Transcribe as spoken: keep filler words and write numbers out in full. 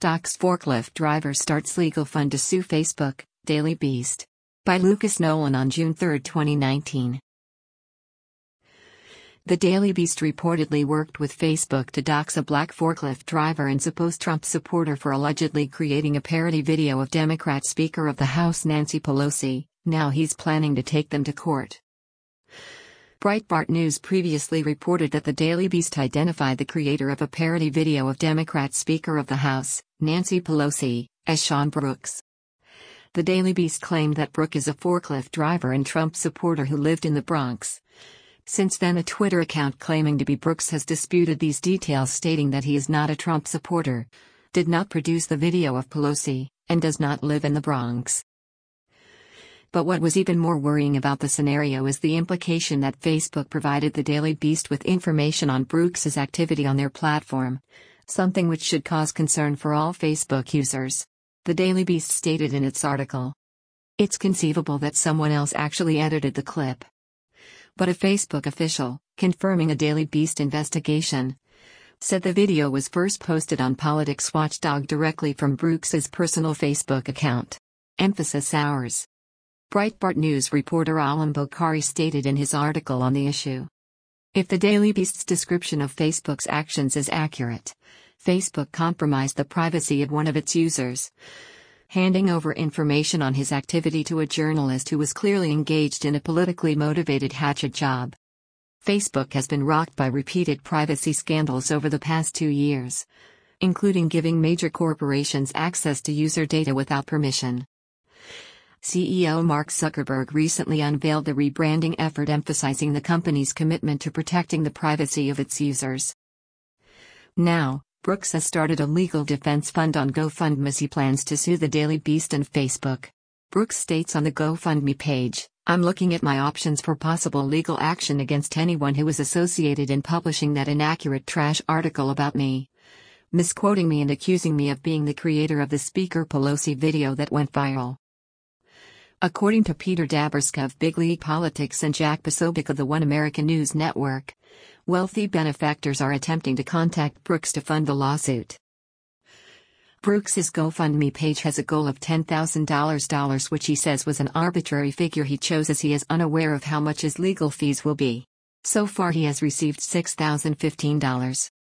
Doc's forklift driver starts legal fund to sue Facebook, Daily Beast. By Lucas Nolan on June third, twenty nineteen. The Daily Beast reportedly worked with Facebook to dox a black forklift driver and supposed Trump supporter for allegedly creating a parody video of Democrat Speaker of the House Nancy Pelosi. Now he's planning to take them to court. Breitbart News previously reported that the Daily Beast identified the creator of a parody video of Democrat Speaker of the House, Nancy Pelosi, as Sean Brooks. The Daily Beast claimed that Brooks is a forklift driver and Trump supporter who lived in the Bronx. Since then, a Twitter account claiming to be Brooks has disputed these details, stating that he is not a Trump supporter, did not produce the video of Pelosi, and does not live in the Bronx. But what was even more worrying about the scenario is the implication that Facebook provided the Daily Beast with information on Brooks's activity on their platform, something which should cause concern for all Facebook users. The Daily Beast stated in its article, "It's conceivable that someone else actually edited the clip. But a Facebook official, confirming a Daily Beast investigation, said the video was first posted on Politics Watchdog directly from Brooks's personal Facebook account. Emphasis ours." Breitbart News reporter Alam Bokhari stated in his article on the issue, "If the Daily Beast's description of Facebook's actions is accurate, Facebook compromised the privacy of one of its users, handing over information on his activity to a journalist who was clearly engaged in a politically motivated hatchet job." Facebook has been rocked by repeated privacy scandals over the past two years, including giving major corporations access to user data without permission. C E O Mark Zuckerberg recently unveiled the rebranding effort, emphasizing the company's commitment to protecting the privacy of its users. Now, Brooks has started a legal defense fund on GoFundMe as he plans to sue the Daily Beast and Facebook. Brooks states on the GoFundMe page, "I'm looking at my options for possible legal action against anyone who was associated in publishing that inaccurate trash article about me, misquoting me and accusing me of being the creator of the Speaker Pelosi video that went viral." According to Peter Dabrowski of Big League Politics and Jack Posobiec of the One American News Network, wealthy benefactors are attempting to contact Brooks to fund the lawsuit. Brooks's GoFundMe page has a goal of ten thousand dollars, which he says was an arbitrary figure he chose as he is unaware of how much his legal fees will be. So far he has received six thousand fifteen dollars.